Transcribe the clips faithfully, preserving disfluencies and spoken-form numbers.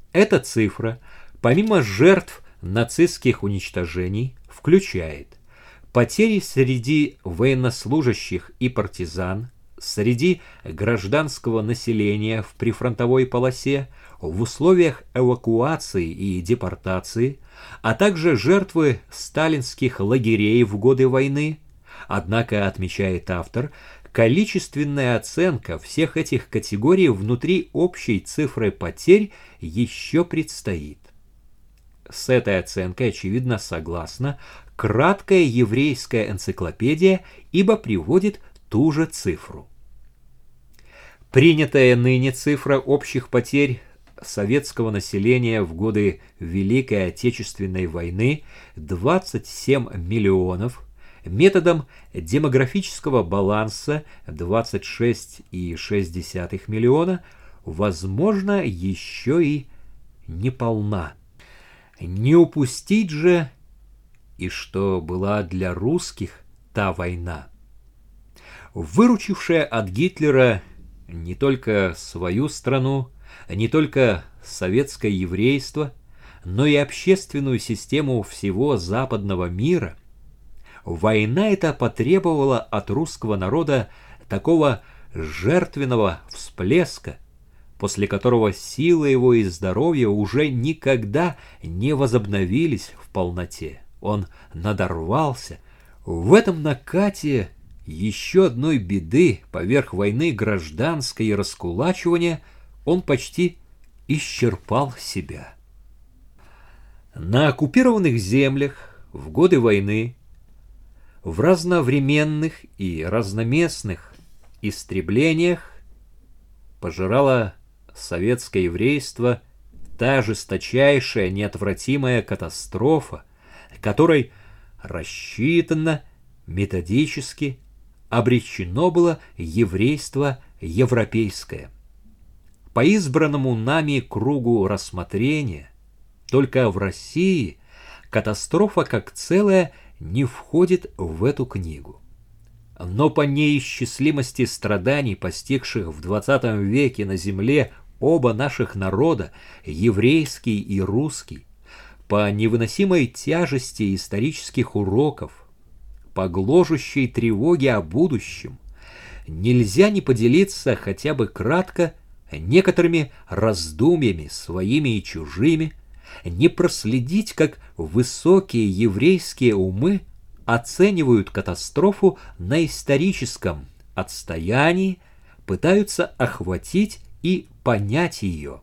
Эта цифра, помимо жертв нацистских уничтожений, включает потери среди военнослужащих и партизан, среди гражданского населения в прифронтовой полосе, в условиях эвакуации и депортации, а также жертвы сталинских лагерей в годы войны. Однако, отмечает автор, количественная оценка всех этих категорий внутри общей цифры потерь еще предстоит. С этой оценкой, очевидно, согласна краткая еврейская энциклопедия, ибо приводит ту же цифру. Принятая ныне цифра общих потерь советского населения в годы Великой Отечественной войны двадцать семь миллионов, методом демографического баланса двадцать шесть целых шесть десятых миллиона, возможно, еще и неполна. Не упустить же, и что была для русских та война, выручившая от Гитлера не только свою страну, не только советское еврейство, но и общественную систему всего западного мира. Война эта потребовала от русского народа такого жертвенного всплеска, после которого силы его и здоровье уже никогда не возобновились в полноте. Он надорвался. В этом накате еще одной беды поверх войны гражданской и раскулачивания он почти исчерпал себя. На оккупированных землях в годы войны в разновременных и разноместных истреблениях пожирало советское еврейство та жесточайшая неотвратимая катастрофа, которой рассчитанно, методически обречено было еврейство европейское. По избранному нами кругу рассмотрения, только в России катастрофа как целая не входит в эту книгу. Но по неисчислимости страданий, постигших в двадцатом веке на земле оба наших народа, еврейский и русский, по невыносимой тяжести исторических уроков, по гложущей тревоге о будущем, нельзя не поделиться хотя бы кратко некоторыми раздумьями своими и чужими, не проследить, как высокие еврейские умы оценивают катастрофу на историческом отстоянии, пытаются охватить и понять ее.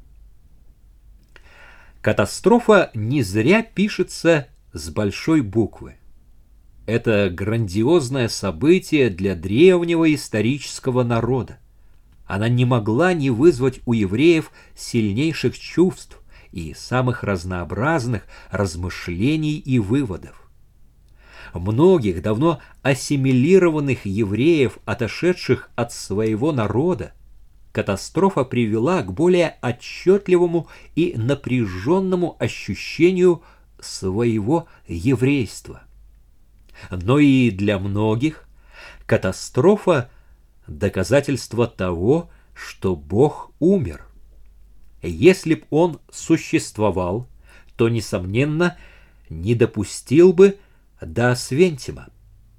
Катастрофа не зря пишется с большой буквы. Это грандиозное событие для древнего исторического народа. Она не могла не вызвать у евреев сильнейших чувств и самых разнообразных размышлений и выводов. Многих давно ассимилированных евреев, отошедших от своего народа, катастрофа привела к более отчетливому и напряженному ощущению своего еврейства. Но и для многих катастрофа – доказательство того, что Бог умер. Если б Он существовал, то, несомненно, не допустил бы до Освентима.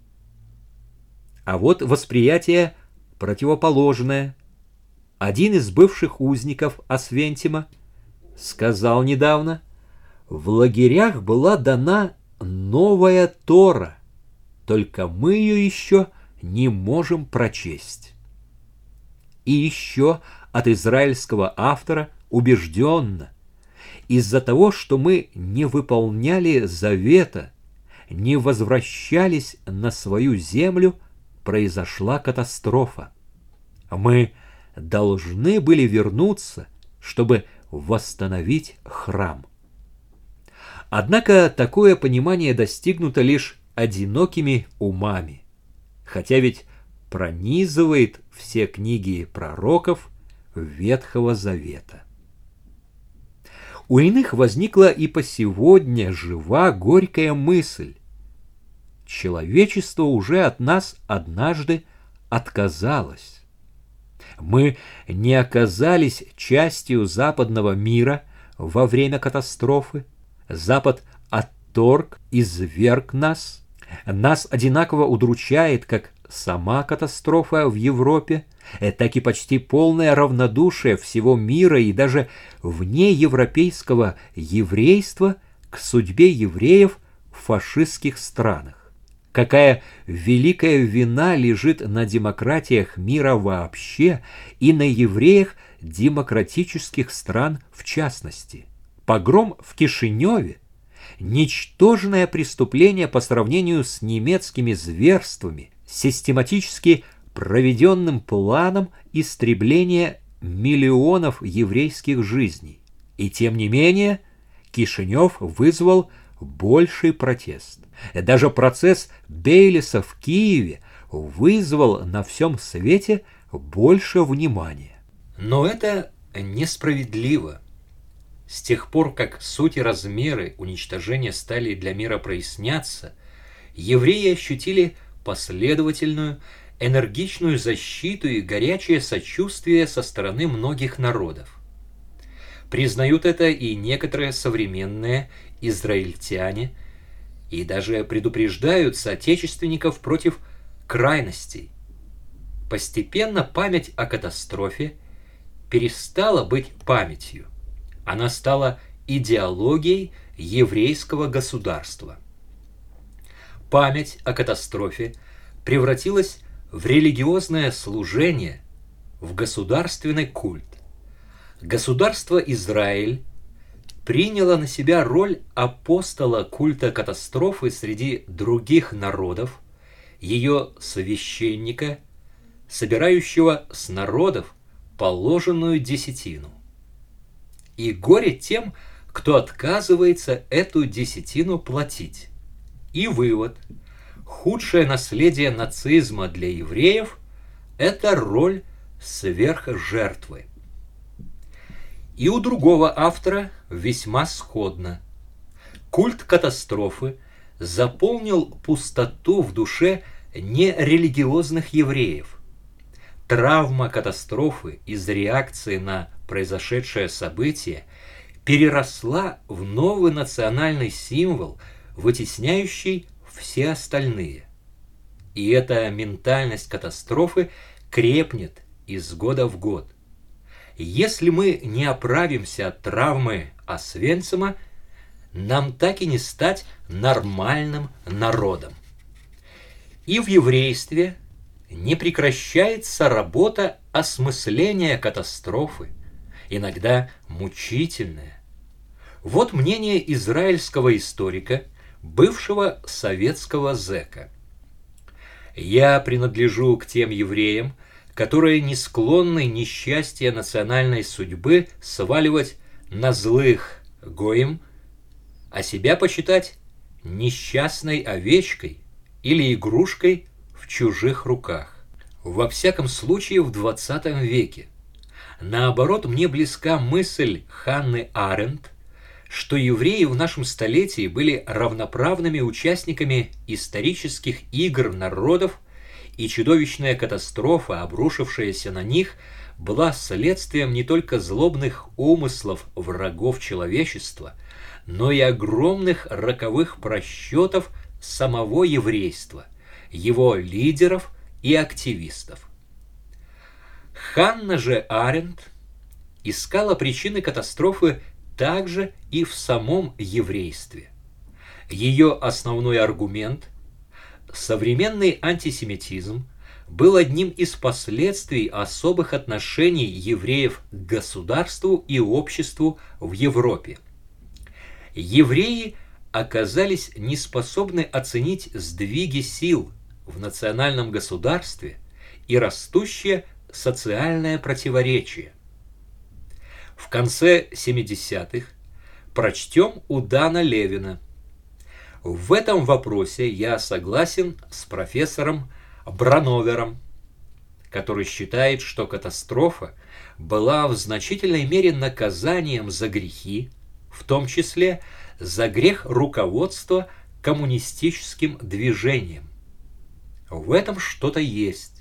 А вот восприятие противоположное. Один из бывших узников Освентима сказал недавно: в лагерях была дана новая Тора, только мы ее еще не можем прочесть. И еще от израильского автора убежденно: из-за того, что мы не выполняли завета, не возвращались на свою землю, произошла катастрофа. Мы должны были вернуться, чтобы восстановить храм. Однако такое понимание достигнуто лишь одинокими умами, хотя ведь пронизывает все книги пророков Ветхого Завета. У иных возникла и по сегодня жива горькая мысль: человечество уже от нас однажды отказалось. Мы не оказались частью западного мира во время катастрофы. Запад отторг, изверг нас. Нас одинаково удручает как сама катастрофа в Европе, так и почти полное равнодушие всего мира и даже вне европейского еврейства к судьбе евреев в фашистских странах. Какая великая вина лежит на демократиях мира вообще и на евреях демократических стран в частности. Погром в Кишиневе – ничтожное преступление по сравнению с немецкими зверствами, систематически проведенным планом истребления миллионов еврейских жизней. И тем не менее Кишинев вызвал больший протест. Даже процесс Бейлиса в Киеве вызвал на всем свете больше внимания. Но это несправедливо. С тех пор, как суть и размеры уничтожения стали для мира проясняться, евреи ощутили последовательную, энергичную защиту и горячее сочувствие со стороны многих народов. Признают это и некоторые современные израильтяне, и даже предупреждают соотечественников против крайностей. Постепенно память о катастрофе перестала быть памятью. Она стала идеологией еврейского государства. Память о катастрофе превратилась в религиозное служение, в государственный культ. Государство Израиль приняло на себя роль апостола культа катастрофы среди других народов, ее священника, собирающего с народов положенную десятину. И горе тем, кто отказывается эту десятину платить. И вывод: худшее наследие нацизма для евреев – это роль сверхжертвы. И у другого автора весьма сходно. Культ катастрофы заполнил пустоту в душе нерелигиозных евреев. Травма катастрофы из реакции на произошедшее событие переросла в новый национальный символ, вытесняющий все остальные. И эта ментальность катастрофы крепнет из года в год. Если мы не оправимся от травмы Освенцима, нам так и не стать нормальным народом. И в еврействе не прекращается работа осмысления катастрофы, иногда мучительная. Вот мнение израильского историка, бывшего советского зэка. «Я принадлежу к тем евреям, которые не склонны несчастье национальной судьбы сваливать на злых гоим, а себя почитать несчастной овечкой или игрушкой в чужих руках. Во всяком случае в двадцатом веке. Наоборот, мне близка мысль Ханны Аренд, что евреи в нашем столетии были равноправными участниками исторических игр народов, и чудовищная катастрофа, обрушившаяся на них, была следствием не только злобных умыслов врагов человечества, но и огромных роковых просчетов самого еврейства, его лидеров и активистов. Ханна же Аренд искала причины катастрофы также и в самом еврействе. Ее основной аргумент – современный антисемитизм был одним из последствий особых отношений евреев к государству и обществу в Европе. Евреи оказались неспособны оценить сдвиги сил в национальном государстве и растущее социальное противоречие. В конце семидесятых прочтем у Дана Левина. В этом вопросе я согласен с профессором Брановером, который считает, что катастрофа была в значительной мере наказанием за грехи, в том числе за грех руководства коммунистическим движением. В этом что-то есть.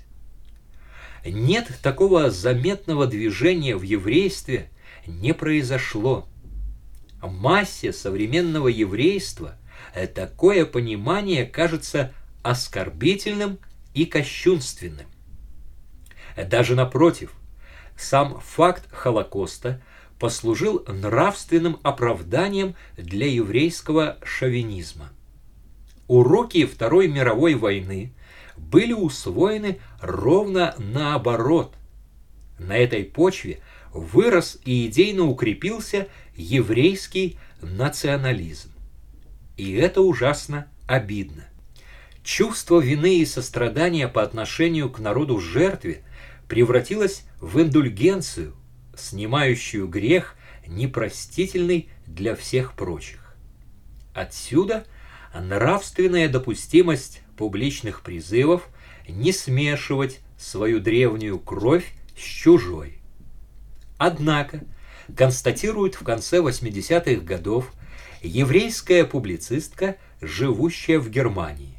Нет такого заметного движения в еврействе не произошло. массе современного еврейства такое понимание кажется оскорбительным и кощунственным. Даже напротив, сам факт Холокоста послужил нравственным оправданием для еврейского шовинизма. Уроки Второй мировой войны были усвоены ровно наоборот. На этой почве вырос и идейно укрепился еврейский национализм. И это ужасно обидно. Чувство вины и сострадания по отношению к народу-жертве превратилось в индульгенцию, снимающую грех, непростительный для всех прочих. Отсюда нравственная допустимость публичных призывов не смешивать свою древнюю кровь с чужой. Однако, констатирует в конце восьмидесятых годов еврейская публицистка, живущая в Германии: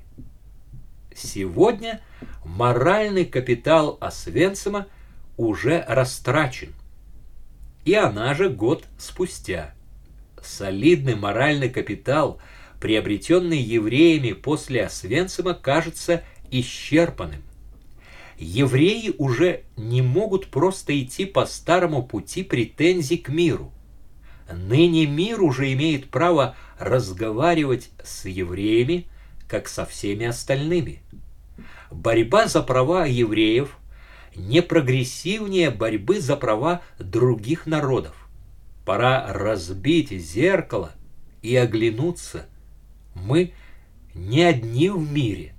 сегодня моральный капитал Освенцима уже растрачен. И она же год спустя. Солидный моральный капитал, приобретенный евреями после Освенцима, кажется исчерпанным. Евреи уже не могут просто идти по старому пути претензий к миру. Ныне мир уже имеет право разговаривать с евреями, как со всеми остальными. Борьба за права евреев не прогрессивнее борьбы за права других народов. Пора разбить зеркало и оглянуться. Мы не одни в мире.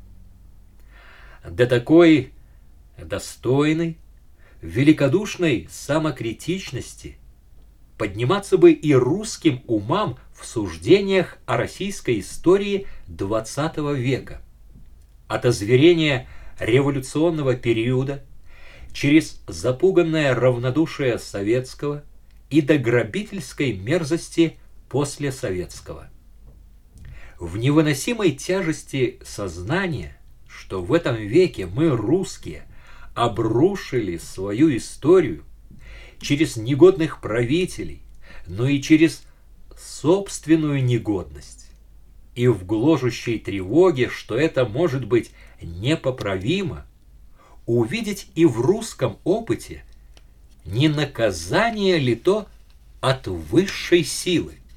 До такой достойной, великодушной самокритичности подниматься бы и русским умам в суждениях о российской истории двадцатого века. От озверения революционного периода через запуганное равнодушие советского и до грабительской мерзости послесоветского. В невыносимой тяжести сознания, что в этом веке мы, русские, обрушили свою историю через негодных правителей, но и через собственную негодность, и в гложущей тревоге, что это может быть непоправимо, увидеть и в русском опыте, не наказание ли то от высшей силы.